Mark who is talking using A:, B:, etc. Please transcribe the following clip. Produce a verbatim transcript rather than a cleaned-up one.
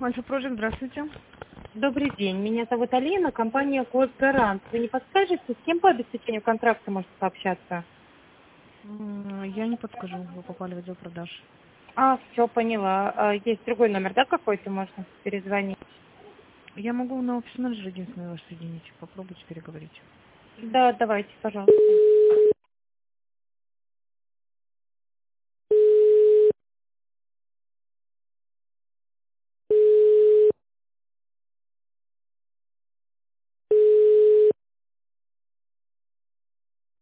A: Альфа-Проджект, здравствуйте.
B: Добрый день, меня зовут Алина, компания Госгарант. Вы не подскажете, с кем по обеспечению контракта можно пообщаться?
A: М, Я не подскажу, вы попали в отдел продаж.
B: А, все, поняла. А, есть другой номер, да, какой-то можно перезвонить?
A: Я могу на офис менеджера единственное вас соединить. Попробуйте переговорить.
B: Да, давайте, пожалуйста.